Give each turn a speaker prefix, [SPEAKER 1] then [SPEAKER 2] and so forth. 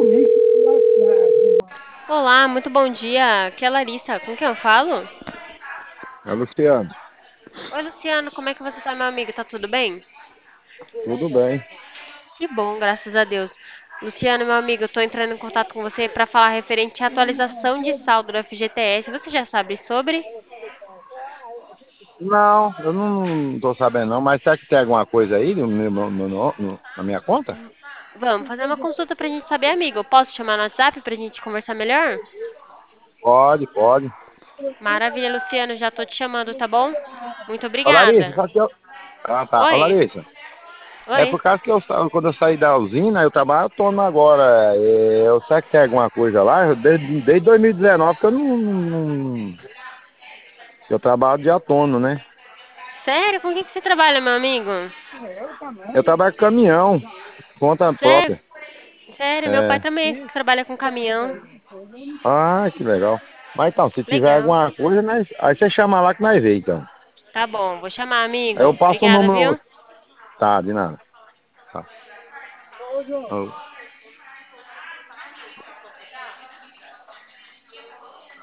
[SPEAKER 1] Olá, muito bom dia. Aqui é a Larissa. Com quem eu falo?
[SPEAKER 2] É Luciano,
[SPEAKER 1] Oi, Luciano, como é que você tá, meu amigo? Tá tudo bem?
[SPEAKER 2] tudo bem?
[SPEAKER 1] Que bom, graças a Deus. Luciano, meu amigo, eu tô entrando em contato com você para falar referente à atualização de saldo do FGTS. Você já sabe sobre?
[SPEAKER 2] Não, eu não tô sabendo não, mas será que tem alguma coisa aí na minha conta?
[SPEAKER 1] Vamos fazer uma consulta pra gente saber, amigo. Eu posso te chamar no WhatsApp pra gente conversar melhor?
[SPEAKER 2] Pode, pode.
[SPEAKER 1] Maravilha, Luciano, já tô te chamando, tá bom? Muito
[SPEAKER 2] Ô Larissa,
[SPEAKER 1] obrigada.
[SPEAKER 2] sabe que eu... Ah, tá. Ô
[SPEAKER 1] Oi,
[SPEAKER 2] Larissa, é
[SPEAKER 1] oi.
[SPEAKER 2] por causa que quando eu saí da usina, eu trabalho autônomo agora. Eu sei que tem alguma coisa lá, desde 2019 que eu eu trabalho de autônomo, né?
[SPEAKER 1] Sério? Com o que que você trabalha, meu amigo?
[SPEAKER 2] Eu trabalho com caminhão, conta
[SPEAKER 1] Sério?
[SPEAKER 2] própria.
[SPEAKER 1] Sério, meu pai
[SPEAKER 2] É.
[SPEAKER 1] também trabalha com caminhão.
[SPEAKER 2] Ah, que legal. Mas então, se tiver
[SPEAKER 1] Legal.
[SPEAKER 2] alguma coisa, aí você chama lá que nós vê, então.
[SPEAKER 1] Tá bom, vou chamar,
[SPEAKER 2] Aí eu
[SPEAKER 1] amigo.
[SPEAKER 2] passo o
[SPEAKER 1] Obrigada,
[SPEAKER 2] número.
[SPEAKER 1] viu?
[SPEAKER 2] Tá, de nada. Tá.